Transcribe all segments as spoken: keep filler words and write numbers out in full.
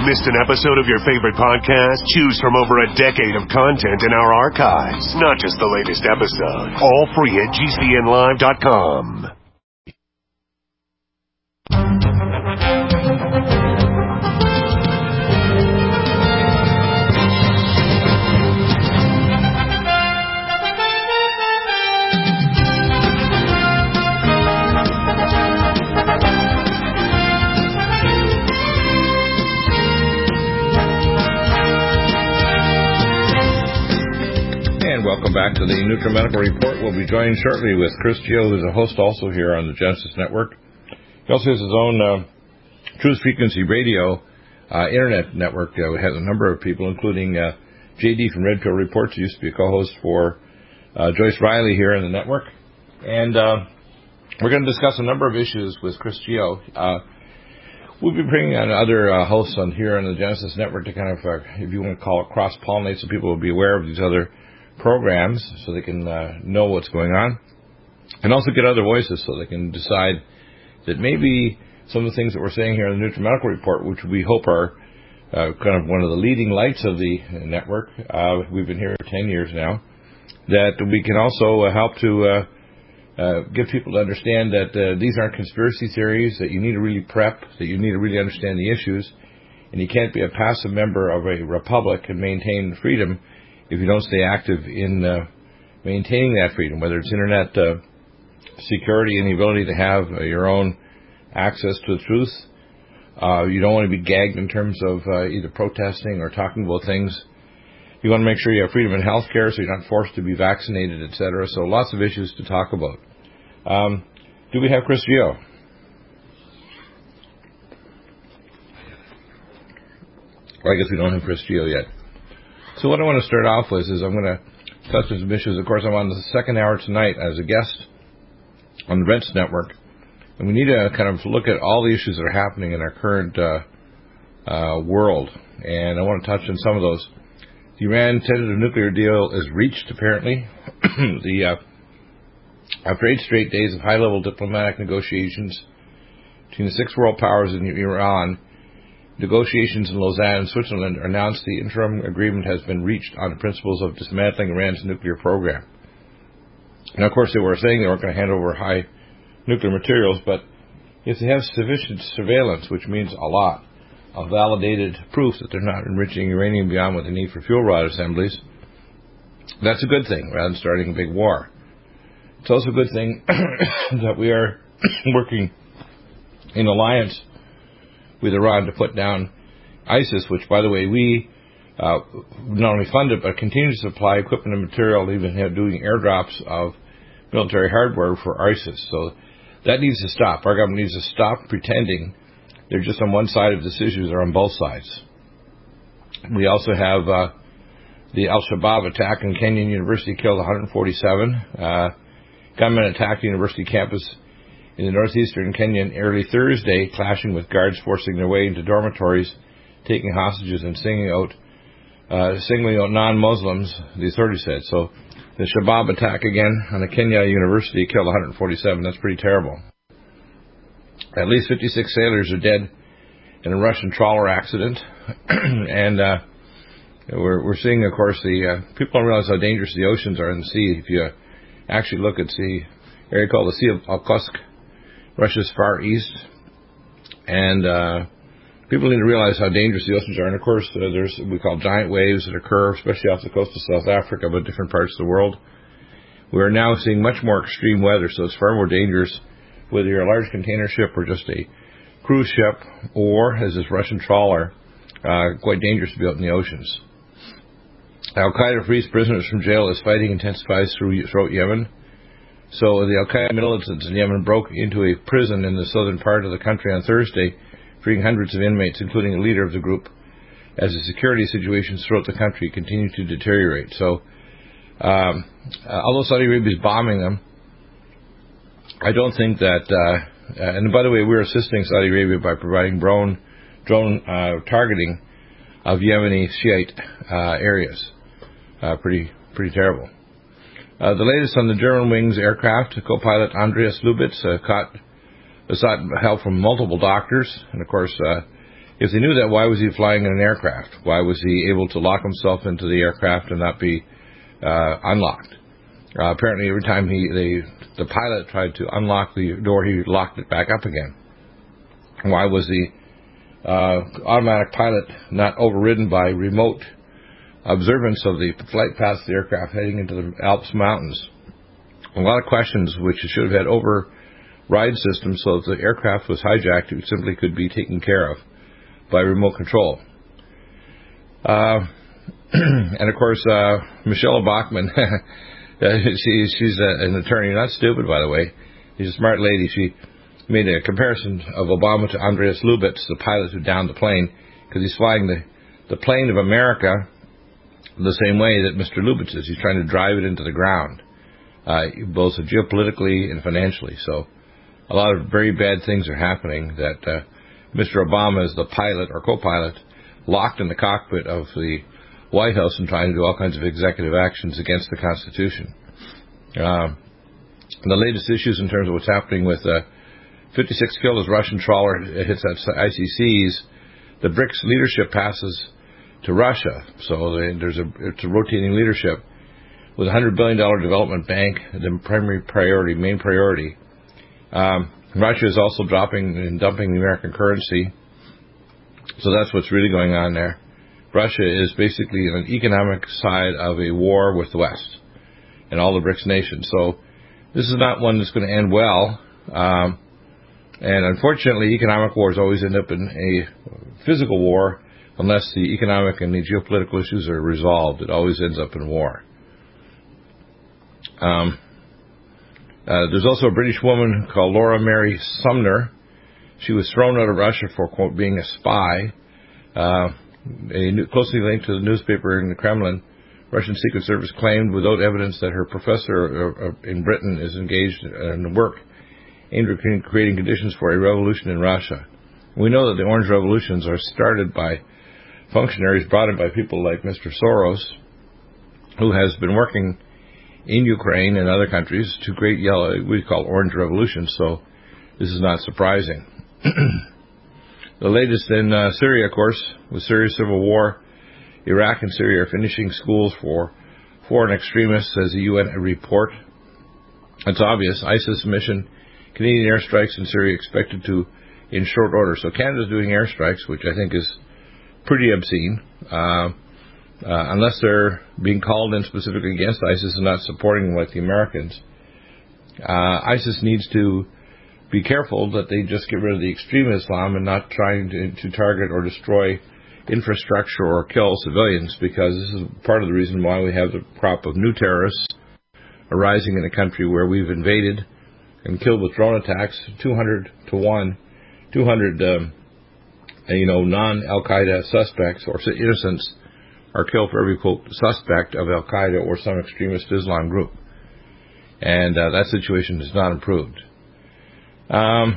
Missed an episode of your favorite podcast? Choose from over a decade of content in our archives, not just the latest episode. All free at G C N live dot com. Welcome back to the NutriMedical Report. We'll be joined shortly with Chris Geo, who's a host also here on the Genesis Network. He also has his own uh, Truth Frequency Radio uh, internet network. Uh, it has a number of people, including uh, J D from Red Pill Reports, who used to be a co-host for uh, Joyce Riley here in the network. And uh, we're going to discuss a number of issues with Chris Geo. Uh, we'll be bringing on other uh, hosts on here on the Genesis Network to kind of, uh, if you want to call it, cross-pollinate, so people will be aware of these other programs so they can uh, know what's going on, and also get other voices so they can decide that maybe some of the things that we're saying here in the NutriMedical Report, which we hope are uh, kind of one of the leading lights of the network, uh, we've been here for ten years now, that we can also uh, help to uh, uh, get people to understand that uh, these aren't conspiracy theories, that you need to really prep, that you need to really understand the issues, and you can't be a passive member of a republic and maintain freedom if you don't stay active in uh, maintaining that freedom, whether it's internet uh, security and the ability to have uh, your own access to the truth. Uh, you don't want to be gagged in terms of uh, either protesting or talking about things. You want to make sure you have freedom in health care so you're not forced to be vaccinated, et cetera. So lots of issues to talk about. Um, do we have Chris Geo? Well, I guess we don't have Chris Geo yet. So what I want to start off with is I'm going to touch on some issues. Of course, I'm on the second hour tonight as a guest on the Rents Network, and we need to kind of look at all the issues that are happening in our current uh, uh, world, and I want to touch on some of those. The Iran tentative nuclear deal is reached, apparently. the uh, After eight straight days of high-level diplomatic negotiations between the six world powers in Iran, negotiations in Lausanne, Switzerland, announced the interim agreement has been reached on the principles of dismantling Iran's nuclear program. Now, of course, they were saying they weren't going to hand over high nuclear materials, but if they have sufficient surveillance, which means a lot, of validated proof that they're not enriching uranium beyond what they need for fuel rod assemblies, that's a good thing, rather than starting a big war. It's also a good thing that we are working in alliance with Iran to put down ISIS, which, by the way, we uh, not only fund it, but continue to supply equipment and material, even have doing airdrops of military hardware for ISIS. So that needs to stop. Our government needs to stop pretending they're just on one side of this issue. They're on both sides. We also have uh, the Al-Shabaab attack in Kenyon University killed one hundred forty-seven. Uh, gunmen attacked the university campus in the northeastern Kenya early Thursday, clashing with guards forcing their way into dormitories, taking hostages and singling out, uh, singling out non-Muslims, the authorities said. So the Shabab attack again on a Kenya university killed one hundred forty-seven. That's pretty terrible. At least fifty-six sailors are dead in a Russian trawler accident. and uh, we're, we're seeing, of course, the uh, people don't realize how dangerous the oceans are in the sea. If you actually look at the area called the Sea of Okhotsk, Russia's far east, and uh, people need to realize how dangerous the oceans are. And of course, uh, there's what we call giant waves that occur, especially off the coast of South Africa, but different parts of the world. We are now seeing much more extreme weather, so it's far more dangerous, whether you're a large container ship or just a cruise ship, or as this Russian trawler, uh, quite dangerous to be out in the oceans. Al-Qaeda frees prisoners from jail as fighting intensifies throughout Yemen. So the Al-Qaeda militants in Yemen broke into a prison in the southern part of the country on Thursday, freeing hundreds of inmates, including a leader of the group, as the security situations throughout the country continue to deteriorate. So, um, uh, although Saudi Arabia is bombing them, I don't think that, uh, uh, and by the way, we're assisting Saudi Arabia by providing drone, drone uh, targeting of Yemeni Shiite uh, areas. Uh, pretty, pretty terrible. Uh, the latest on the Germanwings aircraft, co-pilot Andreas Lubitz uh, caught, sought help from multiple doctors, and of course, uh, if they knew that, why was he flying in an aircraft? Why was he able to lock himself into the aircraft and not be uh, unlocked? Uh, apparently, every time he they, the pilot tried to unlock the door, he locked it back up again. Why was the uh, automatic pilot not overridden by remote observance of the flight paths of the aircraft heading into the Alps Mountains? A lot of questions which should have had override systems so that the aircraft was hijacked, it simply could be taken care of by remote control. Uh, and of course, uh, Michelle Bachmann, she, she's a, an attorney, not stupid, by the way. She's a smart lady. She made a comparison of Obama to Andreas Lubitz, the pilot who downed the plane, because he's flying the, the plane of America the same way that Mister Lubitz is. He's trying to drive it into the ground, uh, both geopolitically and financially. So a lot of very bad things are happening that uh, Mister Obama is the pilot or co-pilot locked in the cockpit of the White House and trying to do all kinds of executive actions against the Constitution. Uh, the latest issues in terms of what's happening with uh, fifty-six killed as Russian trawler hits at I C Cs, the BRICS leadership passes to Russia. So they, there's a it's a rotating leadership with a one hundred billion dollars development bank, the primary priority, main priority. Um, Russia is also dropping and dumping the American currency. So that's what's really going on there. Russia is basically on an economic side of a war with the West and all the BRICS nations. So this is not one that's going to end well. Um, and unfortunately, economic wars always end up in a physical war unless the economic and the geopolitical issues are resolved. It always ends up in war. Um, uh, there's also a British woman called Laura Mary Sumner. She was thrown out of Russia for, quote, being a spy. Uh, a new, closely linked to the newspaper in the Kremlin, Russian Secret Service claimed without evidence that her professor in Britain is engaged in work aimed at creating conditions for a revolution in Russia. We know that the Orange Revolutions are started by functionaries brought in by people like Mister Soros, who has been working in Ukraine and other countries to create yellow, we call Orange Revolutions, so this is not surprising. The latest in uh, Syria, of course, with Syria's civil war. Iraq and Syria are finishing schools for foreign extremists, says the U N report. It's obvious. ISIS mission, Canadian airstrikes in Syria expected to in short order. So Canada's doing airstrikes, which I think is pretty obscene, uh, uh, unless they're being called in specifically against ISIS and not supporting them like the Americans. Uh, ISIS needs to be careful that they just get rid of the extreme Islam and not trying to, to target or destroy infrastructure or kill civilians, because this is part of the reason why we have the crop of new terrorists arising in a country where we've invaded and killed with drone attacks two hundred to one, two hundred um, you know, non-Al-Qaeda suspects or innocents are killed for every, quote, suspect of Al-Qaeda or some extremist Islam group. And uh, that situation has not improved. Um,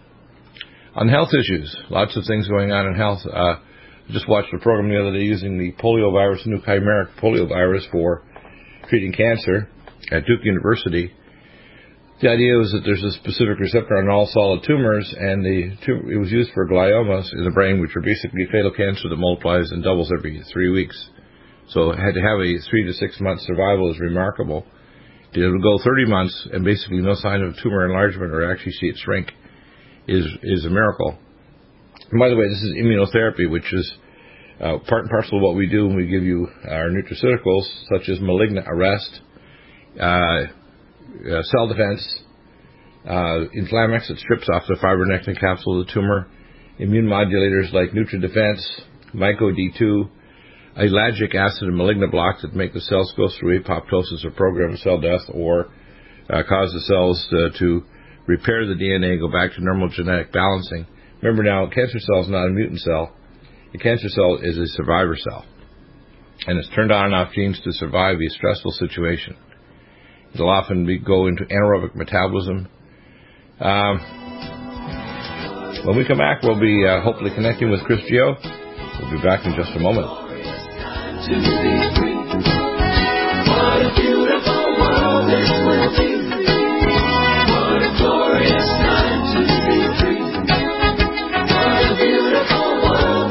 on health issues, lots of things going on in health. Uh, just watched a program the other day using the polio virus, new chimeric polio virus for treating cancer at Duke University. The idea was that there's a specific receptor on all solid tumors, and the tum- it was used for gliomas in the brain, which are basically fatal cancer that multiplies and doubles every three weeks. So it had to have a three to six month survival is remarkable. It would go thirty months and basically no sign of tumor enlargement or actually see it shrink is is a miracle. And by the way, this is immunotherapy, which is uh, part and parcel of what we do when we give you our nutraceuticals, such as malignant arrest, uh, uh, cell defense, uh, Inflamex that strips off the fibronectin capsule of the tumor, immune modulators like NutriDefense, Myco D two, ellagic acid and malignant blocks that make the cells go through apoptosis or program cell death, or uh, cause the cells uh, to repair the D N A, go back to normal genetic balancing. Remember now, a cancer cell is not a mutant cell. A cancer cell is a survivor cell, and it's turned on and off genes to survive a stressful situation. It'll often be, go into anaerobic metabolism. Um, when we come back, we'll be uh, hopefully connecting with Chris Geo. We'll be back in just a moment. To be free. What a beautiful world this will be. What a glorious time to be free. What a beautiful world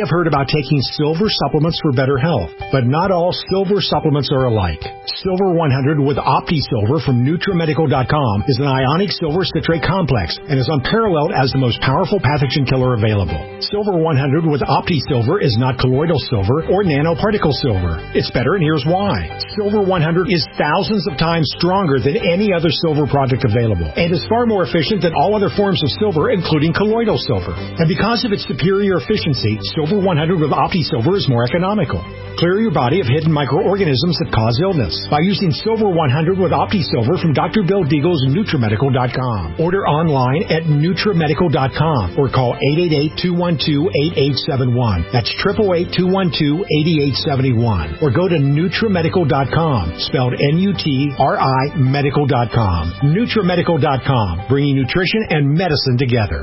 have heard about taking silver supplements for better health, but not all silver supplements are alike. Silver one hundred with OptiSilver from NutriMedical dot com is an ionic silver citrate complex and is unparalleled as the most powerful pathogen killer available. Silver one hundred with OptiSilver is not colloidal silver or nanoparticle silver. It's better, and here's why. Silver one hundred is thousands of times stronger than any other silver product available and is far more efficient than all other forms of silver, including colloidal silver. And because of its superior efficiency, Silver one hundred with OptiSilver is more economical. Clear your body of hidden microorganisms that cause illness by using Silver one hundred with OptiSilver from Doctor Bill Deagle's NutriMedical dot com. Order online at NutriMedical dot com or call eight eight eight, two one two, eight eight seven one. That's eight eight eight, two one two, eight eight seven one. Or go to NutriMedical dot com, spelled N U T R I Medical dot com. NutriMedical dot com, bringing nutrition and medicine together.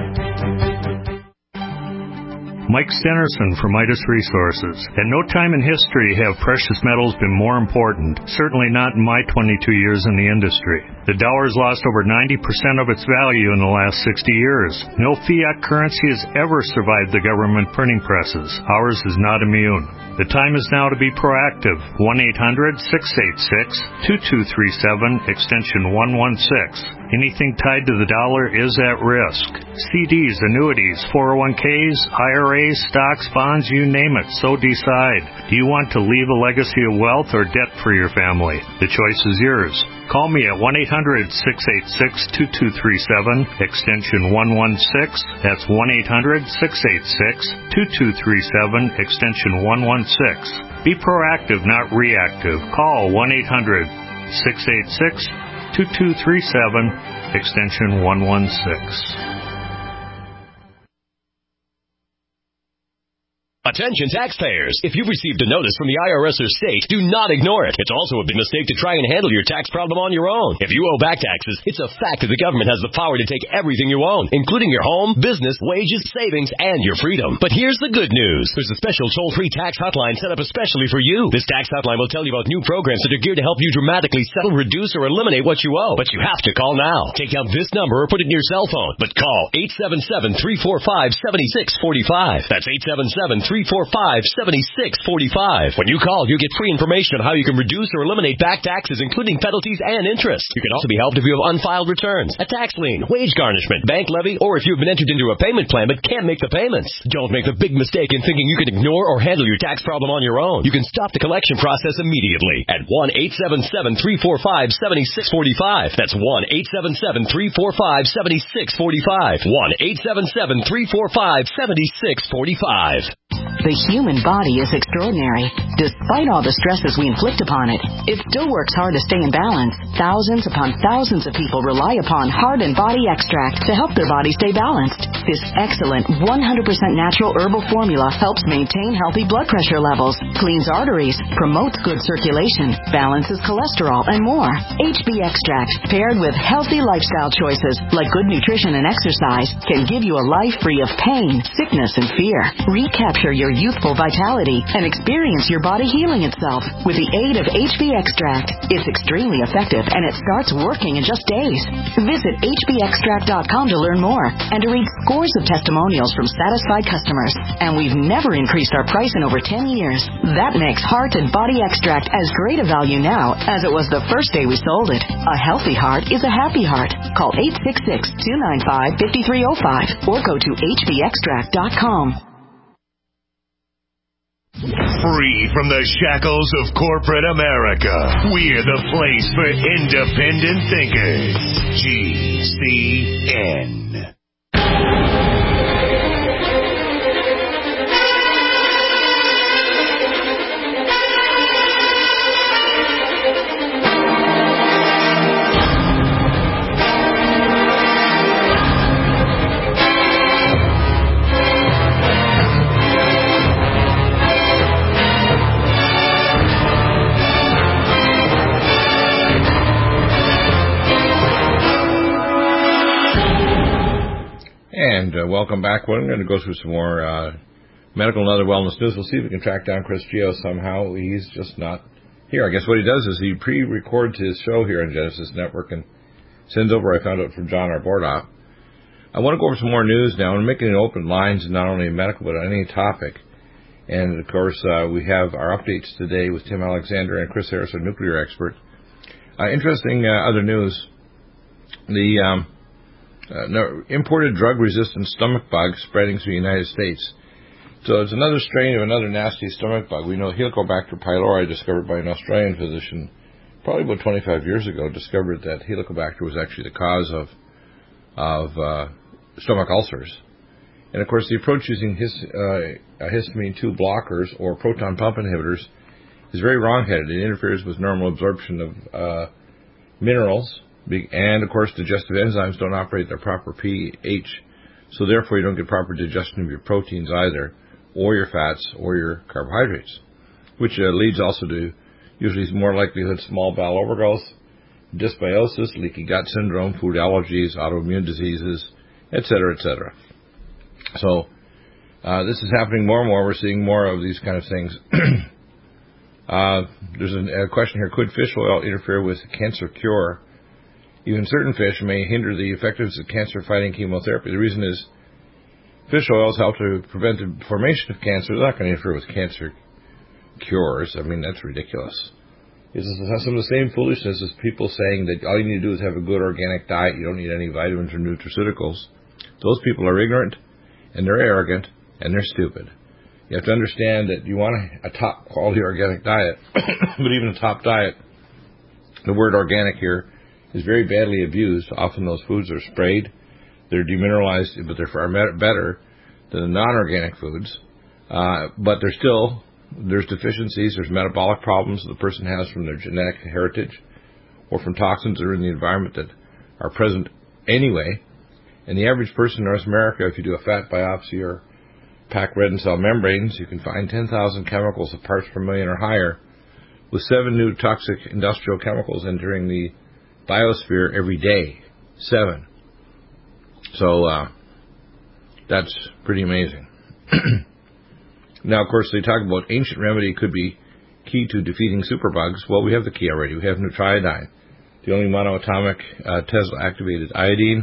Mike Stenerson from Midas Resources. At no time in history have precious metals been more important, certainly not in my twenty-two years in the industry. The dollar's lost over ninety percent of its value in the last sixty years. No fiat currency has ever survived the government printing presses. Ours is not immune. The time is now to be proactive. one eight hundred, six eight six, two two three seven, extension one one six. Anything tied to the dollar is at risk. C Ds, annuities, four oh one Ks, I R As, stocks, bonds, you name it, so decide. Do you want to leave a legacy of wealth or debt for your family? The choice is yours. Call me at one eight hundred, six eight six, two two three seven, extension one one six. That's one eight hundred, six eight six, two two three seven, extension one one six. Be proactive, not reactive. Call one eight hundred, six eight six, two two three seven, extension one one six. Attention taxpayers! If you've received a notice from the I R S or state, do not ignore it. It's also a big mistake to try and handle your tax problem on your own. If you owe back taxes, it's a fact that the government has the power to take everything you own, including your home, business, wages, savings, and your freedom. But here's the good news. There's a special toll-free tax hotline set up especially for you. This tax hotline will tell you about new programs that are geared to help you dramatically settle, reduce, or eliminate what you owe. But you have to call now. Take down this number or put it in your cell phone. But call eight seven seven, three four five, seven six four five. That's eight seven seven, three four five, seven six four five. When you call, you get free information on how you can reduce or eliminate back taxes, including penalties and interest. You can also be helped if you have unfiled returns, a tax lien, wage garnishment, bank levy, or if you've been entered into a payment plan but can't make the payments. Don't make the big mistake in thinking you can ignore or handle your tax problem on your own. You can stop the collection process immediately at one eight seven seven, three four five, seven six four five. That's one eight seven seven, three four five, seven six four five. one eight seven seven, three four five, seven six four five. The human body is extraordinary. Despite all the stresses we inflict upon it, it still works hard to stay in balance. Thousands upon thousands of people rely upon Heart and Body Extract to help their body stay balanced. This excellent one hundred percent natural herbal formula helps maintain healthy blood pressure levels, cleans arteries, promotes good circulation, balances cholesterol, and more. H B Extract, paired with healthy lifestyle choices like good nutrition and exercise, can give you a life free of pain, sickness, and fear. Recapture your youthful vitality and experience your body healing itself with the aid of H B Extract. It's extremely effective and it starts working in just days. Visit H B extract dot com to learn more and to read scores of testimonials from satisfied customers. And we've never increased our price in over ten years. That makes Heart and Body Extract as great a value now as it was the first day we sold it. A healthy heart is a happy heart. Call eight six six, two nine five, five three zero five or go to H B extract dot com. Free from the shackles of corporate America, we're the place for independent thinkers. G C N. And uh, welcome back. We're going to go through some more uh, medical and other wellness news. We'll see if we can track down Chris Geo somehow. He's just not here. I guess what he does is he pre-records his show here on Genesis Network and sends over, I found out from John, our board op, I want to go over some more news now. I'm making open lines, not only medical, but on any topic. And, of course, uh, we have our updates today with Tim Alexander and Chris Harris, our nuclear expert. Uh, interesting uh, other news. The um, uh, no, imported drug-resistant stomach bug spreading through the United States. So it's another strain of another nasty stomach bug. We know Helicobacter pylori, discovered by an Australian physician probably about twenty-five years ago, discovered that Helicobacter was actually the cause of of uh, stomach ulcers. And, of course, the approach using his, uh, histamine two blockers or proton pump inhibitors is very wrong-headed. It interferes with normal absorption of uh, minerals, and, of course, digestive enzymes don't operate at their proper pH, so therefore you don't get proper digestion of your proteins either, or your fats, or your carbohydrates, which uh, leads also to usually more likelihood small bowel overgrowth, dysbiosis, leaky gut syndrome, food allergies, autoimmune diseases, et cetera, et cetera. So uh, this is happening more and more. We're seeing more of these kind of things. uh, there's a, a question here. Could fish oil interfere with cancer cure? Even certain fish may hinder the effectiveness of cancer-fighting chemotherapy. The reason is fish oils help to prevent the formation of cancer. They're not going to interfere with cancer cures. I mean, that's ridiculous. This is some of the same foolishness as people saying that all you need to do is have a good organic diet. You don't need any vitamins or nutraceuticals. Those people are ignorant, and they're arrogant, and they're stupid. You have to understand that you want a top-quality organic diet, but even a top diet, the word organic here is very badly abused. Often those foods are sprayed. They're demineralized, but they're far better than the non-organic foods. Uh, but they're still, there's deficiencies, there's metabolic problems the person has from their genetic heritage or from toxins that are in the environment that are present anyway. And the average person in North America, if you do a fat biopsy or pack red and cell membranes, you can find ten thousand chemicals of parts per million or higher, with seven new toxic industrial chemicals entering the biosphere every day. Seven. So uh, that's pretty amazing. Now, of course, they talk about ancient remedy could be key to defeating superbugs. Well, we have the key already. We have nutriodine, the only monoatomic uh, Tesla-activated iodine.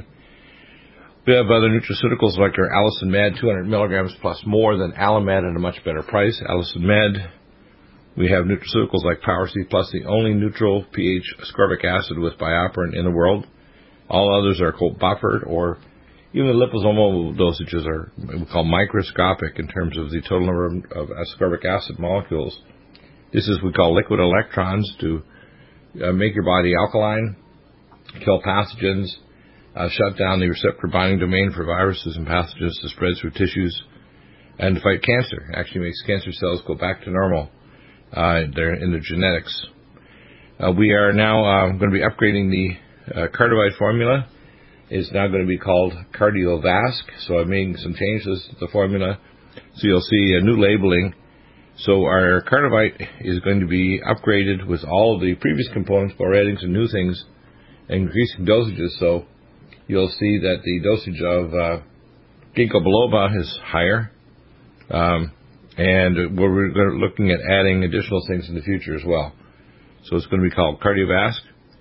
We have other nutraceuticals like our Allicin Med, two hundred milligrams plus more than Alamed at a much better price. Allicin Med. We have nutraceuticals like Power C Plus, the only neutral pH ascorbic acid with bioperin in the world. All others are called buffered, or even the liposomal dosages are what we call microscopic in terms of the total number of ascorbic acid molecules. This is what we call liquid electrons to uh, make your body alkaline, kill pathogens, uh, shut down the receptor binding domain for viruses and pathogens to spread through tissues, and to fight cancer. It actually makes cancer cells go back to normal. Uh, they're in the genetics. Uh, we are now uh, going to be upgrading the uh, Cardivite formula. It's now going to be called CardioVasc. So I'm making some changes to the formula. So you'll see a new labeling. So our Cardivite is going to be upgraded with all of the previous components, but we're adding some new things and increasing dosages. So you'll see that the dosage of uh, ginkgo biloba is higher. Um, And we're looking at adding additional things in the future as well. So it's going to be called CardioVasc.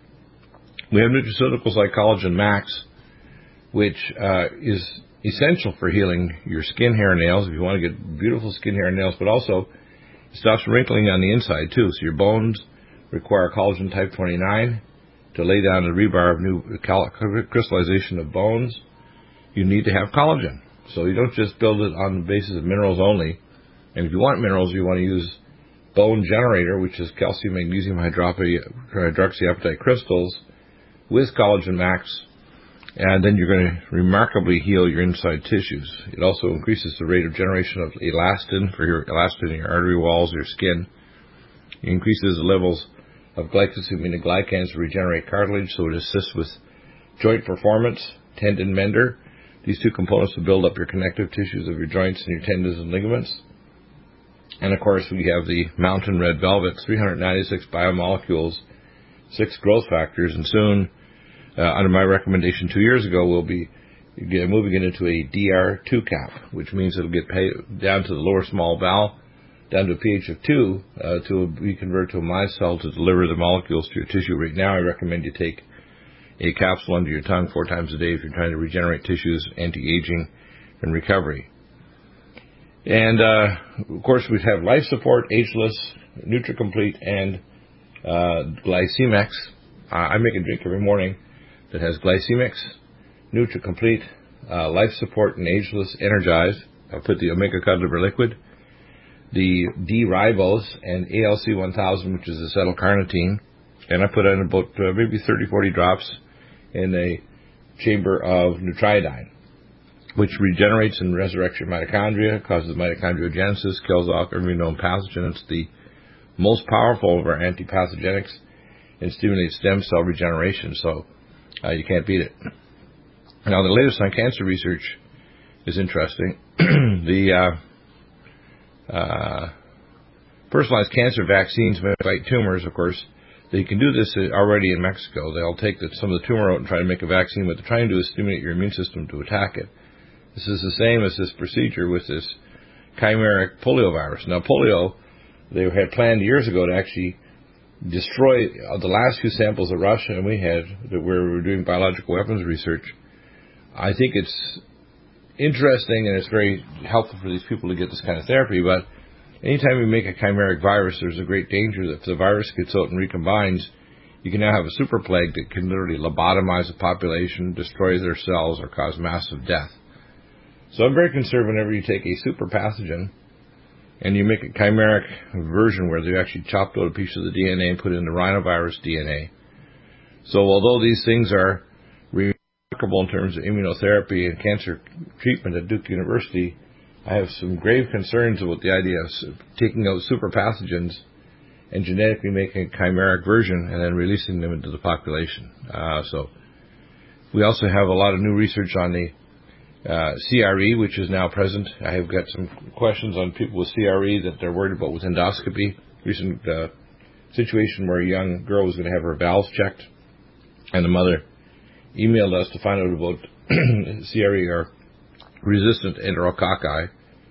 We have nutraceuticals like Collagen Max, which uh, is essential for healing your skin, hair, and nails if you want to get beautiful skin, hair, and nails, but also it stops wrinkling on the inside too. So your bones require collagen type twenty-nine to lay down the rebar of new crystallization of bones. You need to have collagen. So you don't just build it on the basis of minerals only. And if you want minerals, you want to use Bone Generator, which is calcium, magnesium, hydroxyapatite crystals with Collagen Max, and then you're going to remarkably heal your inside tissues. It also increases the rate of generation of elastin for your elastin in your artery walls, your skin. It increases the levels of glycosaminoglycans to regenerate cartilage, so it assists with joint performance, tendon mender. These two components will build up your connective tissues of your joints and your tendons and ligaments. And, of course, we have the Mountain Red Velvet, three hundred ninety-six biomolecules, six growth factors, and soon, uh, under my recommendation two years ago, we'll be moving it into a D R two cap, which means it'll get pay, down to the lower small bowel, down to a pH of two, uh, to be converted to a micelle to deliver the molecules to your tissue. Right now, I recommend you take a capsule under your tongue four times a day if you're trying to regenerate tissues, anti-aging, and recovery. And, uh, of course, we have Life Support, Ageless, NutriComplete, and uh, Glycemex. Uh, I make a drink every morning that has Glycemex, NutriComplete, uh, Life Support, and Ageless, Energized. I put the Omega Cod Liver Liquid, the D-Ribose, and A L C one thousand, which is acetylcarnitine, and I put in about uh, maybe thirty, forty drops in a chamber of Nutriodine, which regenerates and resurrects your mitochondria, causes mitochondriogenesis, kills off every known pathogen. It's the most powerful of our antipathogenics and stimulates stem cell regeneration, so uh, you can't beat it. Now, the latest on cancer research is interesting. the uh, uh, personalized cancer vaccines may fight tumors, of course. They can do this already in Mexico. They'll take the, some of the tumor out and try to make a vaccine. What they're trying to do is stimulate your immune system to attack it. This is the same as this procedure with this chimeric polio virus. Now, polio, they had planned years ago to actually destroy uh, the last few samples that Russia and we had that where we were doing biological weapons research. I think it's interesting and it's very helpful for these people to get this kind of therapy, but anytime you make a chimeric virus, there's a great danger that if the virus gets out and recombines, you can now have a super plague that can literally lobotomize a population, destroy their cells, or cause massive death. So I'm very concerned whenever you take a super pathogen and you make a chimeric version where they actually chopped out a piece of the D N A and put in the rhinovirus D N A. So although these things are remarkable in terms of immunotherapy and cancer treatment at Duke University, I have some grave concerns about the idea of taking out super pathogens and genetically making a chimeric version and then releasing them into the population. Uh, so we also have a lot of new research on the uh, C R E, which is now present. I have got some questions on people with C R E that they're worried about with endoscopy. Recent uh, situation where a young girl was going to have her valves checked, and the mother emailed us to find out about C R E or resistant enterococci.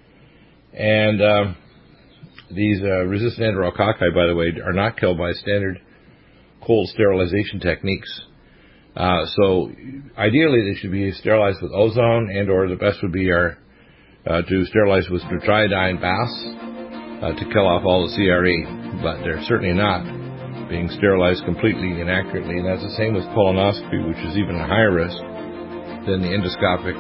And uh, these uh, resistant enterococci, by the way, are not killed by standard cold sterilization techniques. Uh, so ideally they should be sterilized with ozone, and or the best would be our, uh, to sterilize with Nutriodine baths uh, to kill off all the C R E. But they're certainly not being sterilized completely and accurately, and that's the same with colonoscopy, which is even a higher risk than the endoscopic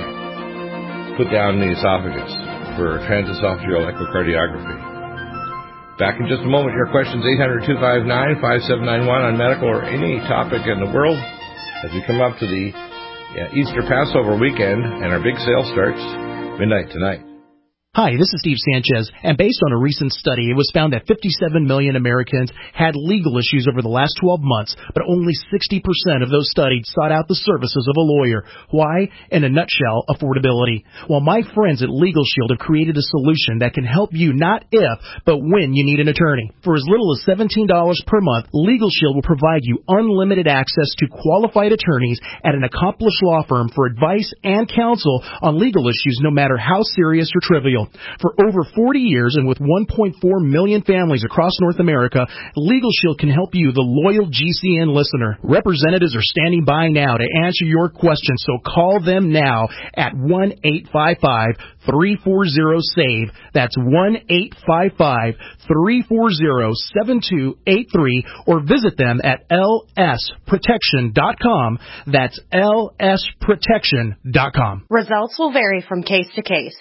uh, put down the esophagus for transesophageal echocardiography. Back in just a moment, your questions, eight hundred, two five nine, five seven nine one on medical or any topic in the world as we come up to the uh, Easter Passover weekend, and our big sale starts midnight tonight. Hi, this is Steve Sanchez, and based on a recent study, it was found that fifty-seven million Americans had legal issues over the last twelve months, but only sixty percent of those studied sought out the services of a lawyer. Why? In a nutshell, affordability. Well, my friends at Legal Shield have created a solution that can help you not if, but when you need an attorney. For as little as seventeen dollars per month, Legal Shield will provide you unlimited access to qualified attorneys at an accomplished law firm for advice and counsel on legal issues, no matter how serious or trivial. For over forty years and with one point four million families across North America, Legal Shield can help you, the loyal G C N listener. Representatives are standing by now to answer your questions, so call them now at one eight five five, three four zero, S A V E. That's one eight five five, three four zero, seven two eight three, or visit them at L S protection dot com. That's L S protection dot com. Results will vary from case to case.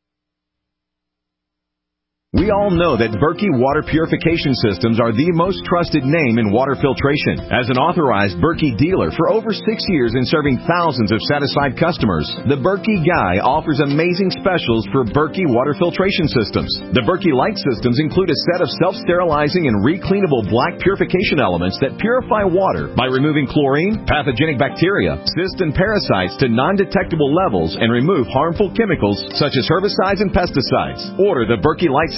We all know that Berkey Water Purification Systems are the most trusted name in water filtration. As an authorized Berkey dealer for over six years and serving thousands of satisfied customers, the Berkey Guy offers amazing specials for Berkey Water Filtration Systems. The Berkey Light Systems include a set of self-sterilizing and recleanable black purification elements that purify water by removing chlorine, pathogenic bacteria, cysts, and parasites to non-detectable levels and remove harmful chemicals such as herbicides and pesticides. Order the Berkey Light Systems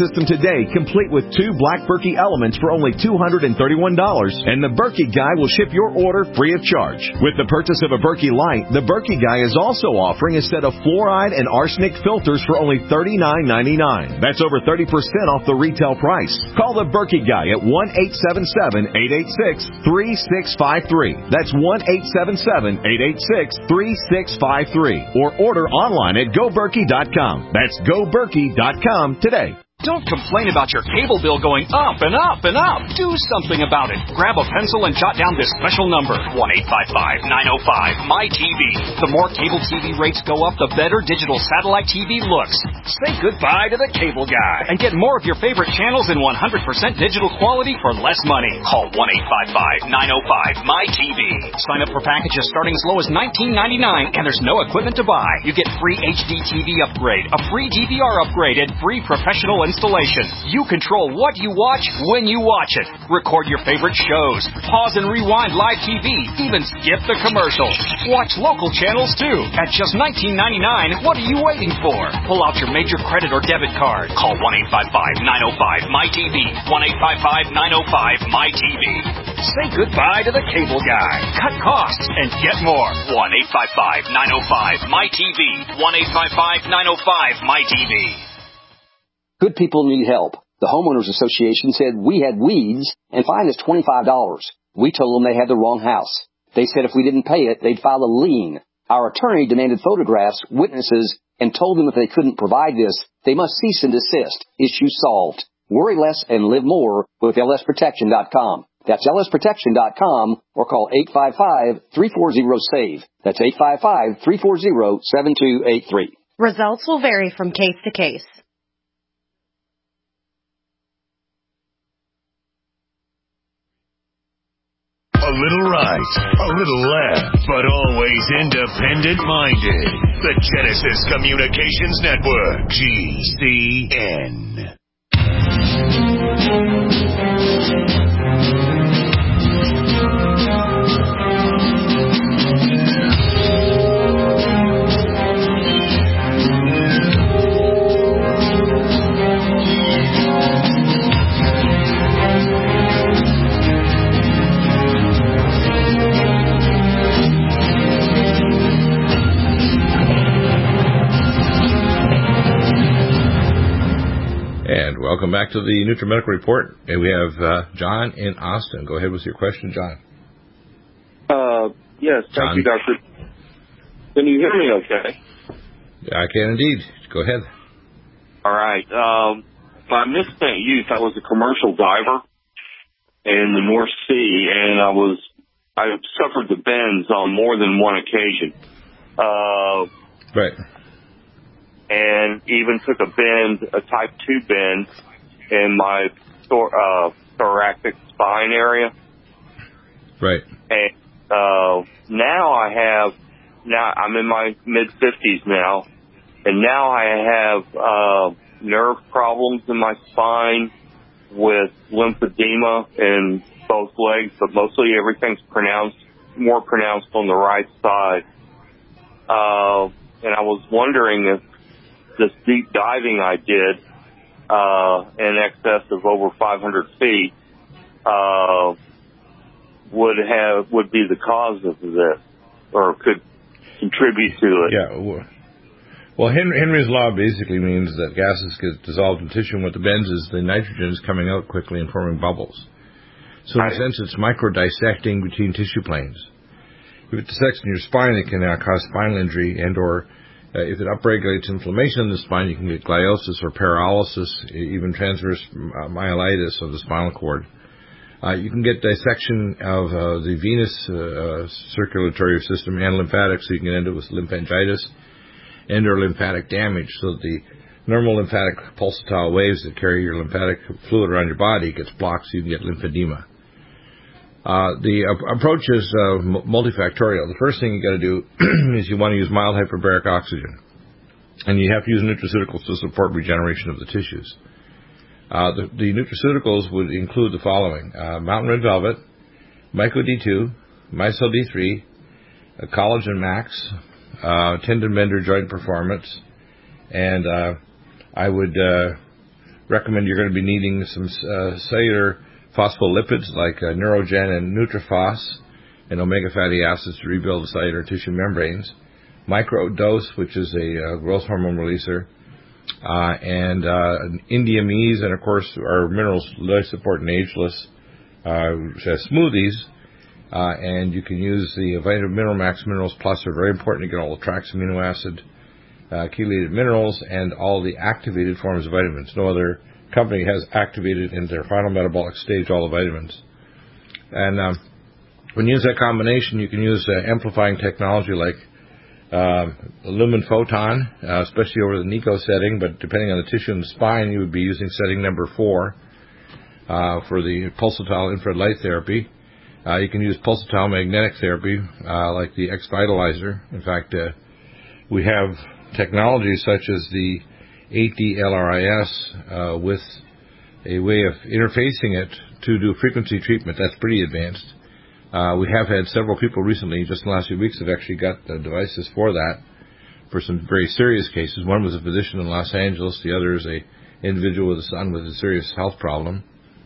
system today, complete with two Black Berkey elements for only two hundred thirty-one dollars, and the Berkey Guy will ship your order free of charge. With the purchase of a Berkey Light, the Berkey Guy is also offering a set of fluoride and arsenic filters for only thirty-nine ninety-nine. That's over thirty percent off the retail price. Call the Berkey Guy at one eight seven seven, eight eight six, three six five three. That's one eight seven seven, eight eight six, three six five three. Or order online at go berkey dot com. That's go berkey dot com today. Don't complain about your cable bill going up and up and up. Do something about it. Grab a pencil and jot down this special number, one eight five five, nine oh five, M Y T V. The more cable T V rates go up, the better digital satellite T V looks. Say goodbye to the cable guy and get more of your favorite channels in one hundred percent digital quality for less money. Call one eight five five, nine oh five, M Y T V. Sign up for packages starting as low as nineteen ninety-nine, and there's no equipment to buy. You get free H D T V upgrade, a free D V R upgrade, and free professional installation. You control what you watch when you watch it. Record your favorite shows. Pause and rewind live T V. Even skip the commercials. Watch local channels too. At just nineteen ninety-nine, what are you waiting for? Pull out your major credit or debit card. Call one eight five five, nine oh five, M Y T V. one eight five five, nine oh five, M Y T V. Say goodbye to the cable guy. Cut costs and get more. one eight five five, nine oh five, M Y T V. one eight five five, nine oh five, M Y T V. Good people need help. The Homeowners Association said we had weeds and fined us twenty-five dollars. We told them they had the wrong house. They said if we didn't pay it, they'd file a lien. Our attorney demanded photographs, witnesses, and told them if they couldn't provide this, they must cease and desist. Issue solved. Worry less and live more with L S protection dot com. That's L S protection dot com or call eight five five, three four zero, S A V E. That's eight five five, three four zero, seven two eight three. Results will vary from case to case. A little right, a little left, but always independent-minded. The Genesis Communications Network, G C N. And welcome back to the NutriMedical Report. And we have uh, John in Austin. Go ahead with your question, John. Uh, yes, thank John. you, Doctor. Can you hear me okay? I can indeed. Go ahead. All right. Um, by misspent youth, I was a commercial diver in the North Sea, and I was I suffered the bends on more than one occasion. Uh, right. And even took a bend, a type two bend, in my thor- uh, thoracic spine area. Right. And uh, now I have, now I'm in my mid fifties now, and now I have uh, nerve problems in my spine with lymphedema in both legs, but mostly everything's pronounced, more pronounced on the right side. Uh, and I was wondering if this deep diving I did, uh, in excess of over five hundred feet, uh, would have, would be the cause of this, or could contribute to it. Yeah. Well, Henry, Henry's law basically means that gases get dissolved in tissue, and what the bends is the nitrogen is coming out quickly and forming bubbles. So in a sense, it's micro-dissecting between tissue planes. If it dissects in your spine, it can uh, cause spinal injury and or Uh, if it upregulates inflammation in the spine, you can get gliosis or paralysis, even transverse myelitis of the spinal cord. Uh, you can get dissection of uh, the venous uh, circulatory system and lymphatic, so you can end up with lymphangitis and or lymphatic damage. So the normal lymphatic pulsatile waves that carry your lymphatic fluid around your body gets blocked, so you can get lymphedema. Uh, the uh, approach is uh, multifactorial. The first thing you got to do is you want to use mild hyperbaric oxygen, and you have to use nutraceuticals to support regeneration of the tissues. Uh, the, the nutraceuticals would include the following: uh, Mountain Red Velvet, Myco D two, Mycel D three, uh, Collagen Max, uh, Tendon Bender Joint Performance, and uh, I would uh, recommend you're going to be needing some uh, cellular phospholipids like uh, Neurogen and Nutrifos, and omega fatty acids to rebuild the cellular tissue membranes. Microdose, which is a uh, growth hormone releaser, uh, and uh, Indiamese, and of course our minerals life support and ageless uh, smoothies. Uh, and you can use the Vitamin Mineral Max Minerals Plus. Are very important to get all the trace amino acid, uh, chelated minerals, and all the activated forms of vitamins. No other company has activated in their final metabolic stage all the vitamins. And um, when you use that combination, you can use uh, amplifying technology like uh, lumen photon, uh, especially over the Nico setting, but depending on the tissue in the spine, you would be using setting number four uh, for the pulsatile infrared light therapy. Uh, you can use pulsatile magnetic therapy, uh, like the X-Vitalizer. In fact, uh, we have technologies such as the eight D L R I S uh, with a way of interfacing it to do frequency treatment. That's pretty advanced. Uh, we have had several people recently, just in the last few weeks, have actually got the devices for that, for some very serious cases. One was a physician in Los Angeles. The other is a individual with a son with a serious health problem.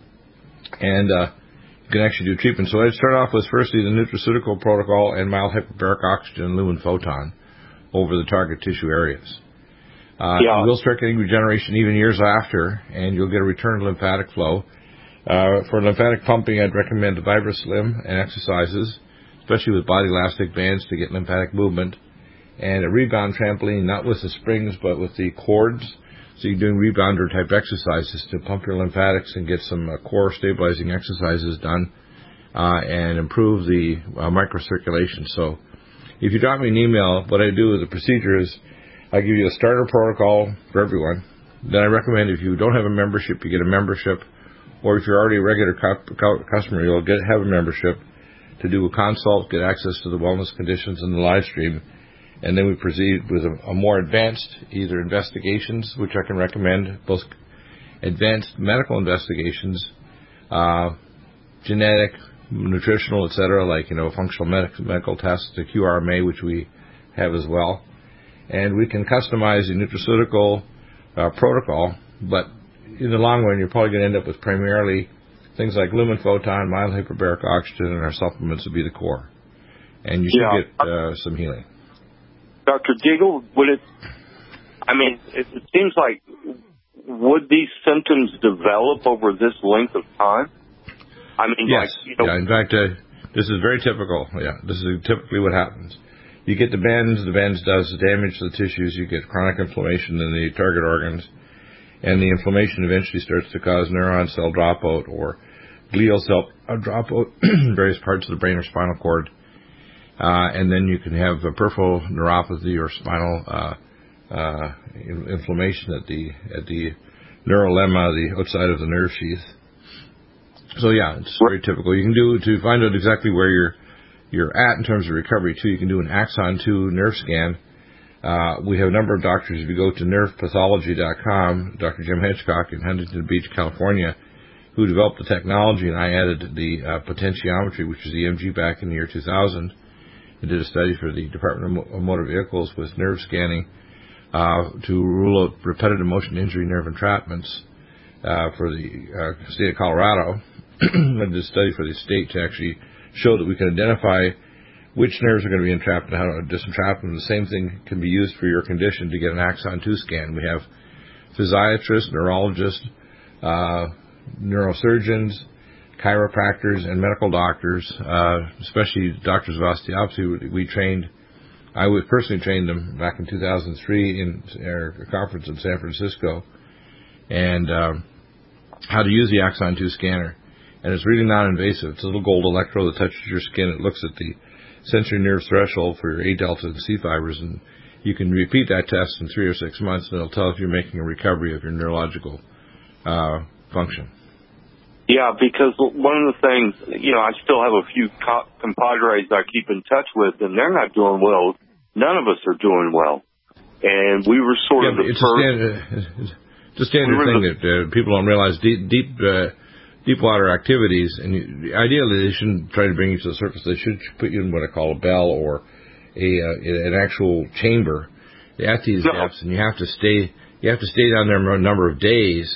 And uh, you can actually do treatment. So I'd start off with firstly the nutraceutical protocol and mild hyperbaric oxygen and lumen photon over the target tissue areas. Uh, yeah. You will start getting regeneration even years after, and you'll get a return to lymphatic flow. Uh, for lymphatic pumping, I'd recommend VibraSlim and exercises, especially with body elastic bands to get lymphatic movement, and a rebound trampoline, not with the springs, but with the cords. So you're doing rebounder type exercises to pump your lymphatics and get some uh, core stabilizing exercises done, uh, and improve the uh, microcirculation. So if you drop me an email, what I do with the procedure is I give you a starter protocol for everyone. Then I recommend if you don't have a membership, you get a membership, or if you're already a regular cu- cu- customer, you'll get have a membership to do a consult, get access to the wellness conditions in the live stream. And then we proceed with a, a more advanced, either investigations, which I can recommend, both advanced medical investigations, uh, genetic, nutritional, et cetera, like, you know, functional medic- medical tests, the Q R M A, which we have as well. And we can customize the nutraceutical uh, protocol, but in the long run, you're probably going to end up with primarily things like lumen photon, mild hyperbaric oxygen, and our supplements would be the core. And you should yeah. get uh, some healing. Doctor Deagle, would it, I mean, it, it seems like, would these symptoms develop over this length of time? I mean, yes. like, you know, yeah, in fact, uh, this is very typical. Yeah, this is typically what happens. You get the bends, the bends does damage to the tissues, you get chronic inflammation in the target organs, and the inflammation eventually starts to cause neuron cell dropout or glial cell dropout in various parts of the brain or spinal cord. Uh, and then you can have a peripheral neuropathy or spinal uh, uh, inflammation at the at the neurolemma, the outside of the nerve sheath. So yeah, it's very typical. You can do to find out exactly where you're you're at in terms of recovery too. You can do an Axon two nerve scan. Uh, we have a number of doctors. If you go to nerve pathology dot com, Doctor Jim Hedgecock in Huntington Beach, California, who developed the technology, and I added the uh, potentiometry, which is the E M G, back in the year two thousand. I did a study for the Department of Motor Vehicles with nerve scanning uh, to rule out repetitive motion injury nerve entrapments uh, for the uh, state of Colorado. I did a study for the state to actually show that we can identify which nerves are going to be entrapped and how to disentrap them. The same thing can be used for your condition to get an Axon two scan. We have physiatrists, neurologists, uh, neurosurgeons, chiropractors, and medical doctors, uh, especially doctors of osteopathy. We trained, I was personally trained them back in two thousand three in a conference in San Francisco, and um, how to use the Axon two scanner. And it's really non-invasive. It's a little gold electrode that touches your skin. It looks at the sensory nerve threshold for your A delta and C fibers, and you can repeat that test in three or six months, and it'll tell if you're making a recovery of your neurological uh, function. Yeah, because one of the things, you know, I still have a few co- compadres I keep in touch with, and they're not doing well. None of us are doing well. And we were sort yeah, of the it's first. A standard, it's a standard we thing the, that uh, people don't realize. Deep, deep, uh, deep water activities, and you, ideally they shouldn't try to bring you to the surface. They should put you in what I call a bell or a uh, an actual chamber at these no. depths, and you have to stay. You have to stay down there a number of days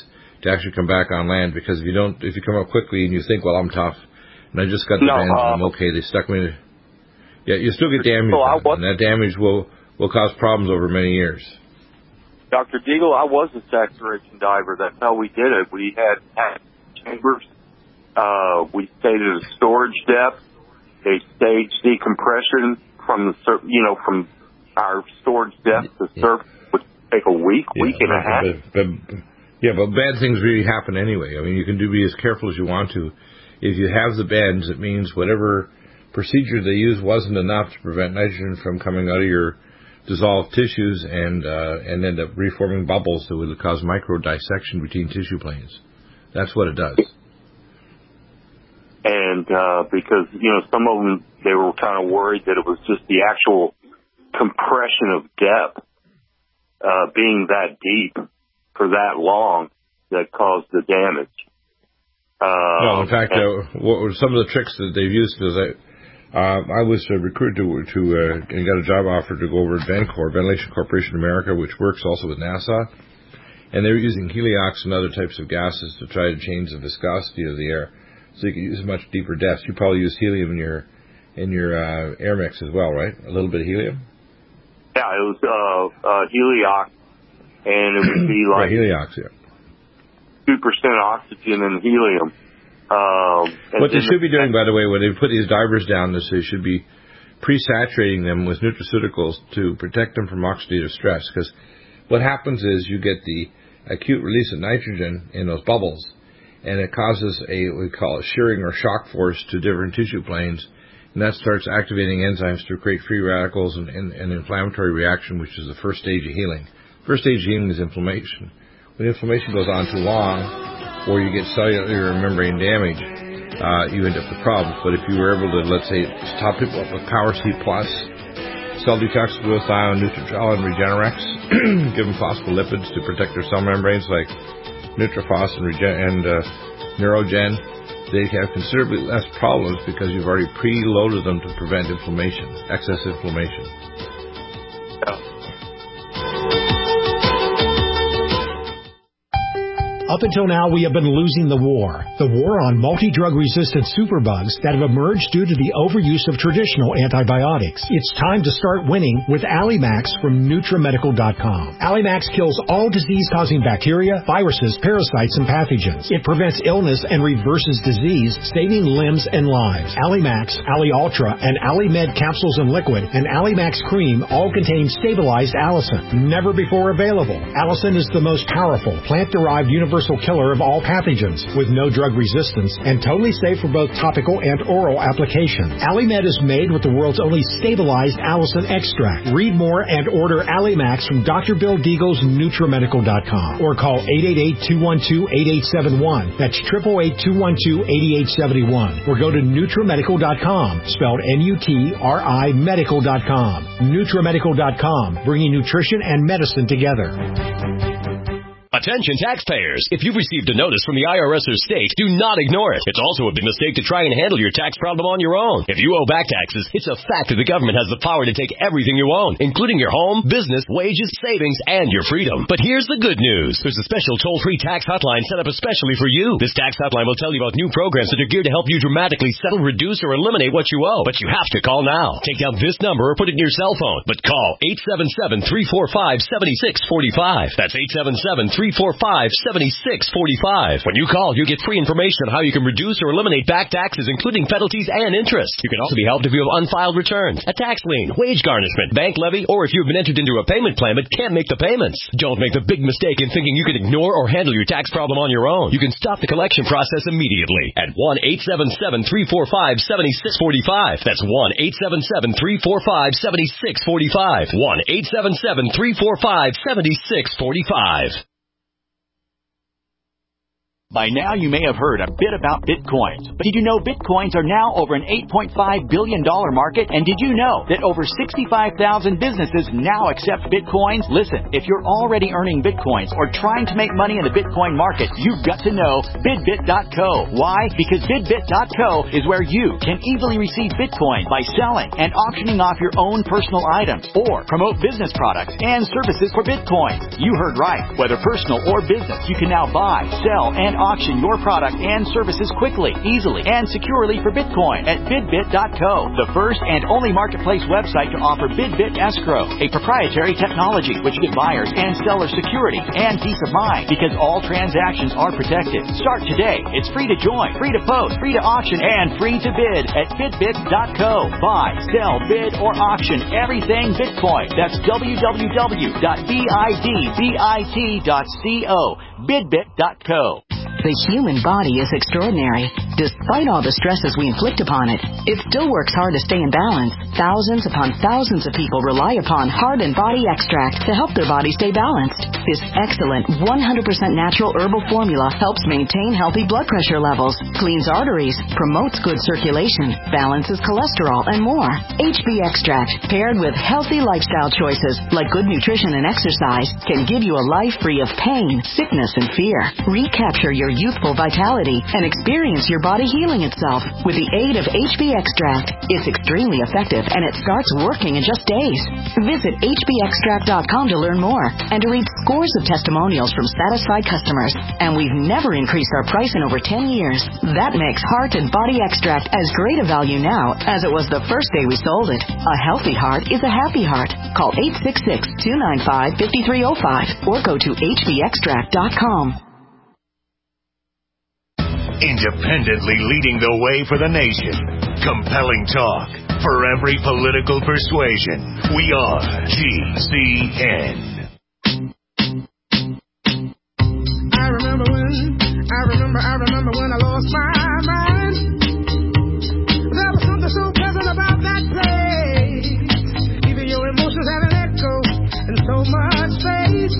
to actually come back on land, because if you don't, if you come up quickly and you think, well, I'm tough, and I just got the No, bends, uh, I'm okay, they stuck me. Yeah, you still get damage, so I was, and that damage will, will cause problems over many years. Doctor Deagle, I was a saturation diver. That's how we did it. We had chambers. Uh, we stayed at a storage depth. They staged decompression from the, sur- you know, from our storage depth to surface would take a week, Yeah, week and a half. But, but, yeah, but bad things really happen anyway. I mean, you can do be as careful as you want to. If you have the bends, it means whatever procedure they used wasn't enough to prevent nitrogen from coming out of your dissolved tissues and uh, and end up reforming bubbles that would cause micro dissection between tissue planes. That's what it does. And uh, because, you know, some of them, they were kind of worried that it was just the actual compression of depth uh, being that deep for that long that caused the damage. Uh, no, in fact, uh, what were some of the tricks that they've used is I, uh, I was uh, recruited to, to uh, and got a job offer to go over at Vencor, Ventilation Corporation of America, which works also with NASA. And they were using heliox and other types of gases to try to change the viscosity of the air, so you can use much deeper depths. You probably use helium in your in your uh, air mix as well, right? A little bit of helium. Yeah, it was uh, uh, heliox, and it would be like yeah, heliox, yeah. two percent oxygen and helium. Um, and what they should the, be doing, by the way, when they put these divers down, is they should be pre-saturating them with nutraceuticals to protect them from oxidative stress. Because what happens is you get the acute release of nitrogen in those bubbles, and it causes a, what we call a shearing or shock force to different tissue planes, and that starts activating enzymes to create free radicals and an inflammatory reaction, which is the first stage of healing. First stage of healing is inflammation. When inflammation goes on too long, or you get cellular membrane damage, uh, you end up with problems. But if you were able to, let's say, stop people up with Power C Plus, cell detox, glutathione, Nutritrol, and Regenerex, give them phospholipids to protect their cell membranes like Nutrifos and, Regen- and uh, Neurogen, they have considerably less problems because you've already preloaded them to prevent inflammation, excess inflammation. Up until now, we have been losing the war. The war on multi-drug resistant superbugs that have emerged due to the overuse of traditional antibiotics. It's time to start winning with Allimax from Nutramedical dot com. Allimax kills all disease-causing bacteria, viruses, parasites, and pathogens. It prevents illness and reverses disease, saving limbs and lives. Allimax, Alli Ultra, and Allimed capsules and liquid, and Allimax cream all contain stabilized allicin. Never before available. Allicin is the most powerful plant-derived universal killer of all pathogens, with no drug resistance and totally safe for both topical and oral application. Allimed is made with the world's only stabilized allicin extract. Read more and order Allimax from Doctor Bill Deagle's Nutramedical dot com or call eight eight eight, two one two, eight eight seven one. That's eight eight eight, two one two, eight eight seven one. Or go to Nutramedical dot com, spelled N U T R I medical dot com. Nutramedical dot com, bringing nutrition and medicine together. Attention taxpayers. If you've received a notice from the I R S or state, do not ignore it. It's also a big mistake to try and handle your tax problem on your own. If you owe back taxes, it's a fact that the government has the power to take everything you own, including your home, business, wages, savings, and your freedom. But here's the good news. There's a special toll-free tax hotline set up especially for you. This tax hotline will tell you about new programs that are geared to help you dramatically settle, reduce, or eliminate what you owe. But you have to call now. Take down this number or put it in your cell phone. But call eight seven seven, three four five, seven six four five. That's eight seven seven, three four five, seven six four five. When you call, you get free information on how you can reduce or eliminate back taxes, including penalties and interest. You can also be helped if you have unfiled returns, a tax lien, wage garnishment, bank levy, or if you've been entered into a payment plan but can't make the payments. Don't make the big mistake in thinking you can ignore or handle your tax problem on your own. You can stop the collection process immediately at one eight seven seven, three four five, seven six four five. That's one eight seven seven, three four five, seven six four five. one eight seven seven, three four five, seven six four five. By now, you may have heard a bit about Bitcoins, but did you know Bitcoins are now over an eight point five billion dollars market? And did you know that over sixty-five thousand businesses now accept Bitcoins? Listen, if you're already earning Bitcoins or trying to make money in the Bitcoin market, you've got to know Bidbit dot co. Why? Because Bidbit dot co is where you can easily receive Bitcoin by selling and auctioning off your own personal items or promote business products and services for Bitcoin. You heard right. Whether personal or business, you can now buy, sell, and auction your product and services quickly, easily, and securely for Bitcoin at Bidbit dot co, the first and only marketplace website to offer Bidbit Escrow, a proprietary technology which gives buyers and sellers security and peace of mind because all transactions are protected. Start today. It's free to join, free to post, free to auction, and free to bid at Bidbit dot co. Buy, sell, bid, or auction everything Bitcoin. That's w w w dot bidbit dot co. Bidbit dot co. The human body is extraordinary. Despite all the stresses we inflict upon it, it still works hard to stay in balance. Thousands upon thousands of people rely upon Heart and Body Extract to help their body stay balanced. This excellent one hundred percent natural herbal formula helps maintain healthy blood pressure levels, cleans arteries, promotes good circulation, balances cholesterol, and more. H B Extract, paired with healthy lifestyle choices like good nutrition and exercise, can give you a life free of pain, sickness, and fear. Recapture your youthful vitality and experience your body healing itself with the aid of H B Extract. It's extremely effective and it starts working in just days. Visit H B extract dot com to learn more and to read scores of testimonials from satisfied customers. And we've never increased our price in over ten years. That makes Heart and Body Extract as great a value now as it was the first day we sold it. A healthy heart is a happy heart. Call eight six six, two nine five, five three zero five or go to H B extract dot com. Independently leading the way for the nation. Compelling talk for every political persuasion. We are G C N. I remember when, I remember, I remember when I lost my mind. There was something so pleasant about that place. Even your emotions have an echo in so much space.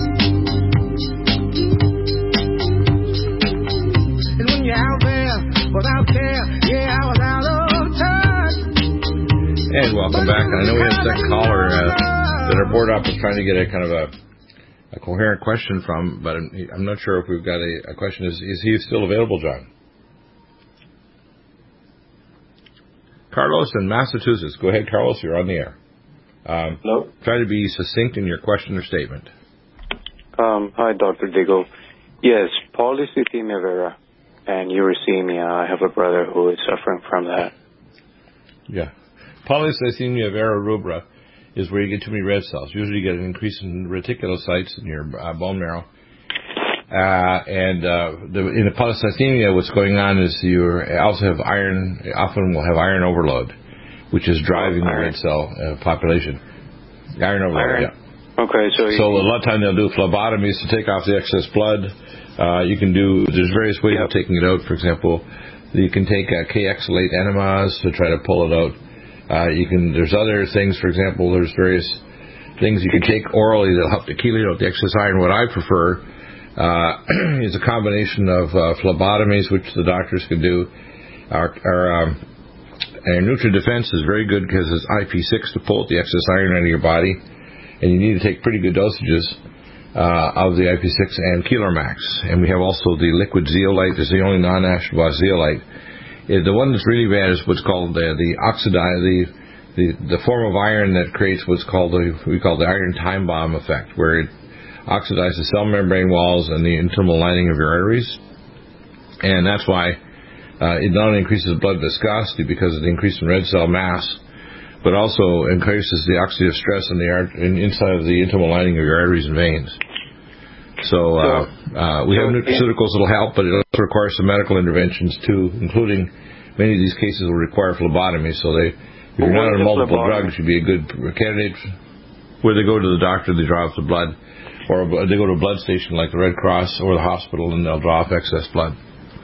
And when you're out there without care, yeah, I was out of touch. And welcome back. I know we have a second caller uh, that our board op is trying to get a kind of a, a coherent question from, but I'm, I'm not sure if we've got a, a question. Is, is he still available, John? Carlos in Massachusetts. Go ahead, Carlos. You're on the air. Um, Hello. Try to be succinct in your question or statement. Um, hi, Doctor Diggle. Yes, polycythemia vera and uricemia. I have a brother who is suffering from that. Yeah. Polycythemia vera rubra is where you get too many red cells. Usually you get an increase in reticulocytes in your uh, bone marrow. Uh, and uh, the, in the polycythemia, what's going on is you also have iron, often will have iron overload, which is driving oh, the red cell uh, population. Iron overload, iron. yeah. Okay, so... So a lot of time they'll do phlebotomies to take off the excess blood. Uh, you can do, there's various ways yep. of taking it out. For example, you can take uh, K-exolate enemas to try to pull it out. Uh, you can, there's other things, for example, there's various things you can take orally that'll help to chelate out the excess iron. What I prefer uh, is a combination of uh, phlebotomies, which the doctors can do. Our, our, um, our NutriDefense is very good because it's I P six to pull out the excess iron out of your body, and you need to take pretty good dosages uh, of the I P six and Keelermax. And we have also the liquid zeolite. It's the only non-astronautic zeolite. The one that's really bad is what's called the, the oxidized, the, the the form of iron that creates what's called the we call the iron time bomb effect, where it oxidizes cell membrane walls and the internal lining of your arteries, and that's why uh, it not only increases blood viscosity because of the increase in red cell mass, but also increases the oxidative stress in the art, in, inside of the internal lining of your arteries and veins. So uh, uh, we have nutraceuticals that will help, but it also requires some medical interventions too, including many of these cases will require phlebotomy. So they, if you're not on multiple drugs, you'd be a good candidate. Where they go to the doctor, they draw off the blood, or they go to a blood station like the Red Cross or the hospital, and they'll draw off excess blood.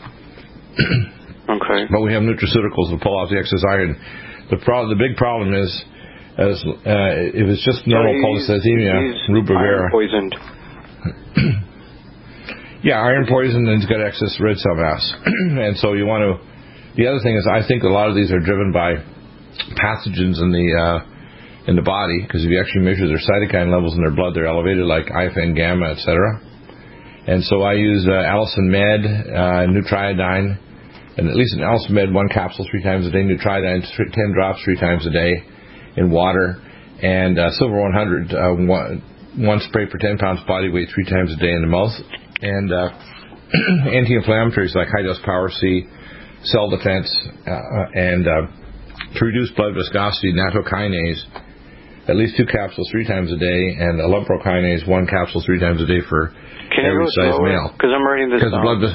Okay. But we have nutraceuticals that pull off the excess iron. The pro- the big problem is, as uh, if it's just normal so polycythemia, rubra vera. Poisoned. Yeah, iron poison and it's got excess red cell mass. And so you want to... The other thing is I think a lot of these are driven by pathogens in the uh, in the body, because if you actually measure their cytokine levels in their blood, they're elevated, like I F N gamma, et cetera. And so I use uh, Allicin Med, uh, Nutriodine, and at least an Allicin Med, one capsule three times a day, Nutriodine, ten drops three times a day in water, and uh, Silver one hundred, uh, one, one spray per ten pounds body weight three times a day in the mouth, and uh, anti-inflammatories like High Dose Power C, Cell Defense, uh, and uh, to reduce blood viscosity, nattokinase, at least two capsules three times a day, and a lumbrokinase, one capsule three times a day for Can every size male. Because I'm writing this down. Blood,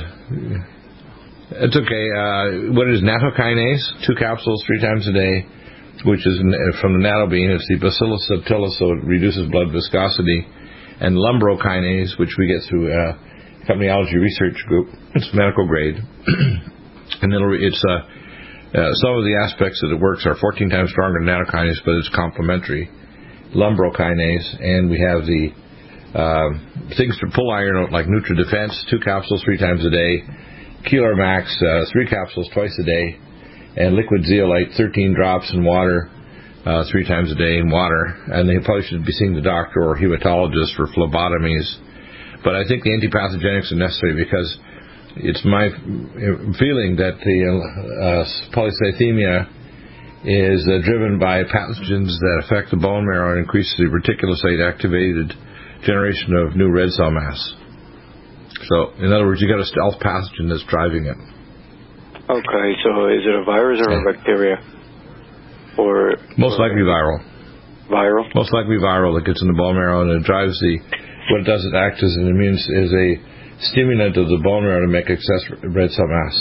it's okay. Uh, what is nattokinase? Two capsules three times a day, which is from the natto bean. It's the Bacillus subtilis, so it reduces blood viscosity. And lumbrokinase, which we get through uh, Company Allergy Research Group. It's medical grade. And it'll, it's uh, uh, some of the aspects that it works are fourteen times stronger than nattokinase, but it's complementary. Lumbrokinase, and we have the uh, things to pull iron out, like NutriDefense, two capsules three times a day, Keeler Max, uh, three capsules twice a day, and Liquid Zeolite, thirteen drops in water, uh, three times a day in water. And they probably should be seeing the doctor or hematologist for phlebotomies. But I think the antipathogenics are necessary because it's my feeling that the uh, polycythemia is uh, driven by pathogens that affect the bone marrow and increase the reticulocyte-activated generation of new red cell mass. So, in other words, you got a stealth pathogen that's driving it. Okay, so is it a virus or a bacteria? Or most likely viral. Viral? Most likely viral that gets in the bone marrow, and it drives the. What it does, it acts as an immune, is a stimulant of the bone marrow to make excess red cell mass.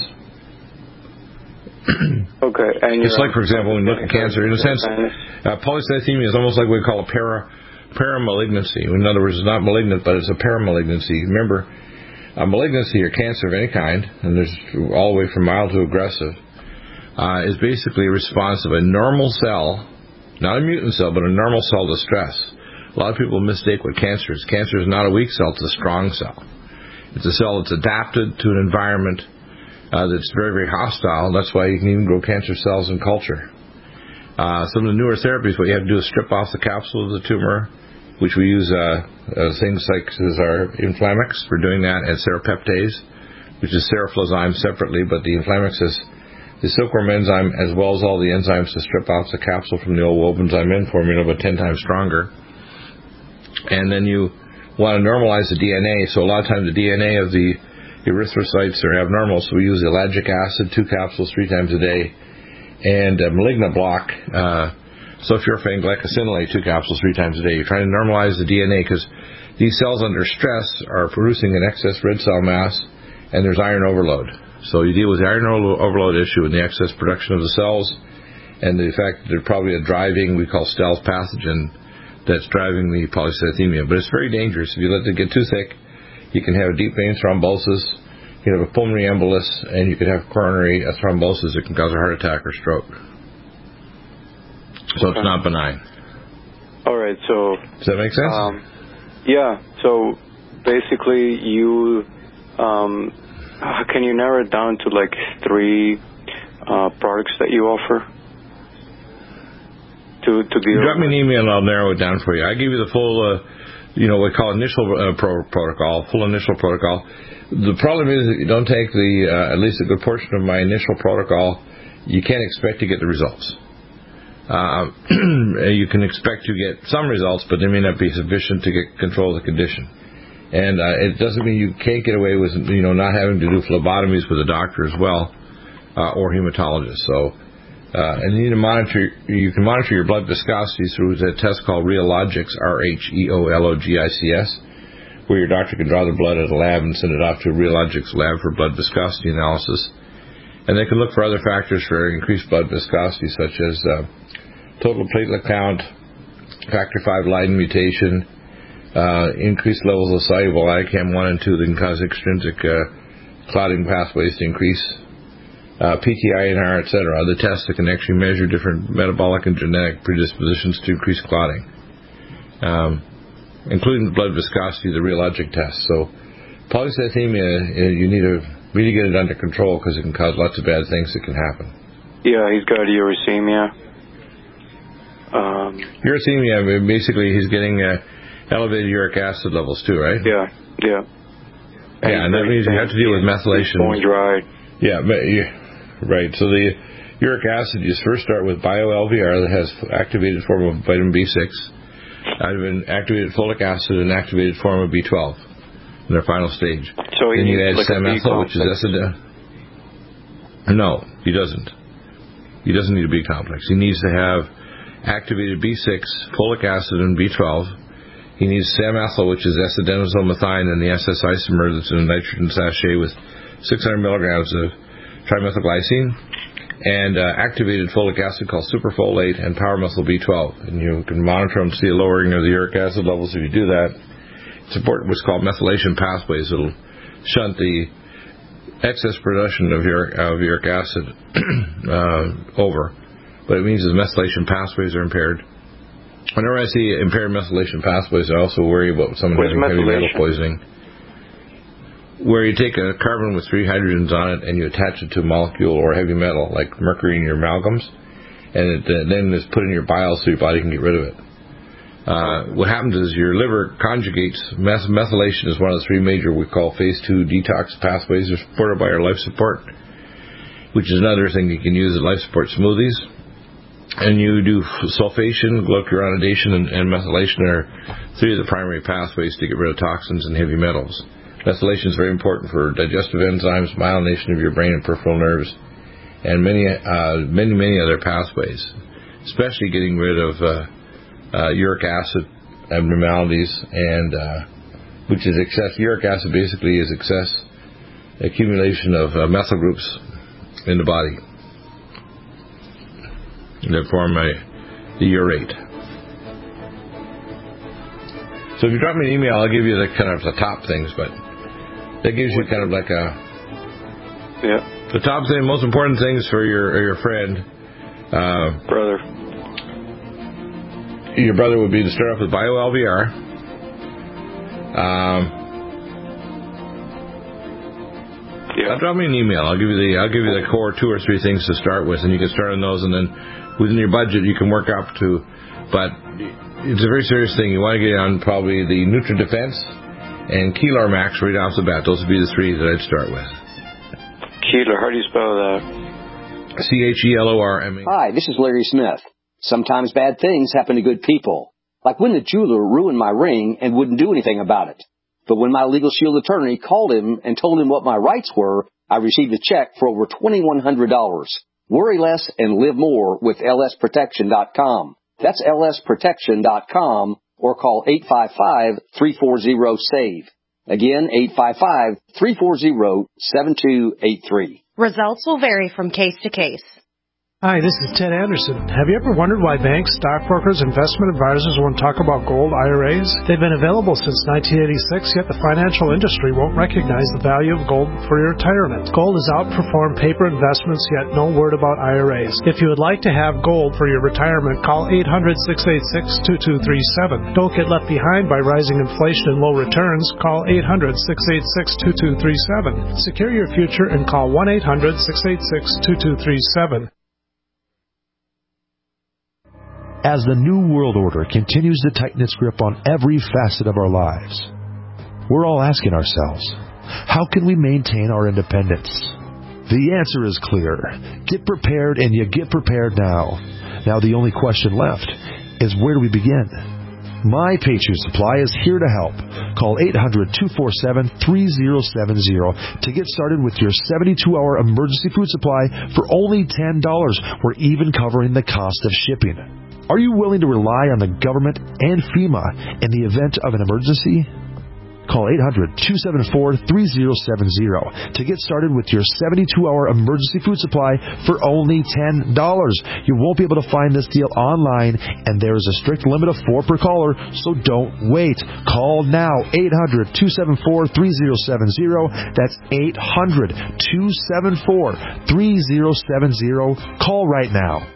Okay, and it's like, for example, when you look at cancer, in a sense, uh, polycythemia is almost like what we call a para paramalignancy. In other words, it's not malignant, but it's a paramalignancy. Remember, a malignancy or cancer of any kind, and there's all the way from mild to aggressive, uh, is basically a response of a normal cell, not a mutant cell, but a normal cell to stress. A lot of people mistake what cancer is. Cancer is not a weak cell, it's a strong cell. It's a cell that's adapted to an environment uh, that's very, very hostile. That's why you can even grow cancer cells in culture. Uh, some of the newer therapies, what you have to do is strip off the capsule of the tumor, which we use uh, uh, things like as our Inflammex for doing that, and serapeptase, which is seroflozyme separately, but the Inflammex is the silkworm enzyme as well as all the enzymes to strip off the capsule from the old Wobenzyme N formula, but ten times stronger. And then you want to normalize the D N A, so a lot of times the D N A of the erythrocytes are abnormal, so we use ellagic acid, two capsules three times a day, and uh, malignant block, uh, sulforaphane glycosinolate, two capsules three times a day. You're trying to normalize the D N A because these cells under stress are producing an excess red cell mass, and there's iron overload. So you deal with the iron overload issue and the excess production of the cells, and the fact that there's probably a driving, we call stealth pathogen, that's driving the polycythemia. But it's very dangerous. If you let it get too thick, you can have a deep vein thrombosis, you can have a pulmonary embolus, and you can have coronary thrombosis that can cause a heart attack or stroke. So okay. It's not benign. All right, so... Does that make sense? Um, yeah, so basically you... Um, can you narrow it down to like three uh, products that you offer? To, to deal Drop me an email and I'll narrow it down for you. I give you the full, uh, you know, what we call initial uh, pro- protocol, full initial protocol. The problem is that you don't take the, uh, at least a good portion of my initial protocol, you can't expect to get the results. Uh, you can expect to get some results, but they may not be sufficient to get control of the condition. And uh, it doesn't mean you can't get away with, you know, not having to do phlebotomies with a doctor as well, uh, or hematologist. So, Uh, and you need to monitor, you can monitor your blood viscosity through a test called Rheologics, R H E O L O G I C S, where your doctor can draw the blood at a lab and send it off to a Rheologics lab for blood viscosity analysis. And they can look for other factors for increased blood viscosity, such as uh, total platelet count, factor five Leiden mutation, uh, increased levels of soluble I C A M one and two that can cause extrinsic uh, clotting pathways to increase, Uh, P T I N R, et cetera, other tests that can actually measure different metabolic and genetic predispositions to increase clotting, um, including the blood viscosity, the rheologic test. So Polycythemia, you need to really get it under control because it can cause lots of bad things that can happen. Yeah, he's got uricemia. Um, uricemia, basically, he's getting uh, elevated uric acid levels too, right? Yeah, yeah. And yeah, and that means you have to deal with methylation. Going dry. Yeah, but you, right. So the uric acid, you first start with bio-L V R that has activated form of vitamin B six, activated folic acid, and activated form of B twelve in their final stage. So he then you add like Sam-ethyl, which is esida. No, he doesn't. He doesn't need a B complex. He needs to have activated B six, folic acid, and B twelve. He needs Sam-ethyl, which is S-adenosylmethionine, and the S S isomer that's in a nitrogen sachet with six hundred milligrams of trimethylglycine, and uh, activated folic acid called superfolate, and power methyl B twelve. And you can monitor and see a lowering of the uric acid levels if you do that. It's important what's called methylation pathways. It'll shunt the excess production of uric, of uric acid uh, over. But it means the methylation pathways are impaired. Whenever I see impaired methylation pathways, I also worry about someone What's having heavy metal methylation? poisoning. Where you take a carbon with three hydrogens on it and you attach it to a molecule or heavy metal, like mercury in your amalgams, and it uh, then it's put in your bile so your body can get rid of it. Uh, what happens is your liver conjugates. Meth- methylation is one of the three major, we call phase two detox pathways. They're supported by our life support, which is another thing you can use at life support smoothies. And you do sulfation, glucuronidation, and, and methylation are three of the primary pathways to get rid of toxins and heavy metals. Methylation is very important for digestive enzymes, myelination of your brain and peripheral nerves, and many, uh, many, many other pathways, especially getting rid of uh, uh, uric acid abnormalities, and uh, which is excess. Uric acid basically is excess accumulation of uh, methyl groups in the body that form a, the urate. So if you drop me an email, I'll give you the kind of the top things, but that gives you kind of like a yeah. The top thing, most important things for your your friend, uh, brother. Your brother would be to start off with bio-L V R. Um, yeah. I'll drop me an email. I'll give you the I'll give you the core two or three things to start with, and you can start on those, and then within your budget you can work up to. But it's a very serious thing. You want to get on probably the Nutra Defense and Keelar Max right off the bat. Those would be the three that I'd start with. Keelar, how do you spell that? C H E L O R M A. Hi, this is Larry Smith. Sometimes bad things happen to good people. Like when the jeweler ruined my ring and wouldn't do anything about it. But when my Legal Shield attorney called him and told him what my rights were, I received a check for over twenty-one hundred dollars. Worry less and live more with L S protection dot com. That's L S protection dot com, or call eight five five, three four zero, S A V E. Again, eight five five, three four zero, seven two eight three. Results will vary from case to case. Hi, this is Ted Anderson. Have you ever wondered why banks, stockbrokers, investment advisors won't talk about gold I R As? They've been available since nineteen eighty-six, yet the financial industry won't recognize the value of gold for your retirement. Gold has outperformed paper investments, yet no word about I R As. If you would like to have gold for your retirement, call eight hundred, six eight six, two two three seven. Don't get left behind by rising inflation and low returns. Call eight hundred, six eight six, two two three seven. Secure your future and call one eight hundred, six eight six, two two three seven. As the New World Order continues to tighten its grip on every facet of our lives, we're all asking ourselves, how can we maintain our independence? The answer is clear. Get prepared, and you get prepared now. Now the only question left is, where do we begin? My Patriot Supply is here to help. Call eight hundred, two four seven, three zero seven zero to get started with your seventy-two hour emergency food supply for only ten dollars. We're even covering the cost of shipping. Are you willing to rely on the government and FEMA in the event of an emergency? Call eight hundred, two seven four, three zero seven zero to get started with your seventy-two hour emergency food supply for only ten dollars. You won't be able to find this deal online, and there is a strict limit of four per caller, so don't wait. Call now, eight hundred, two seven four, three zero seven zero. That's eight hundred, two seven four, three zero seven zero. Call right now.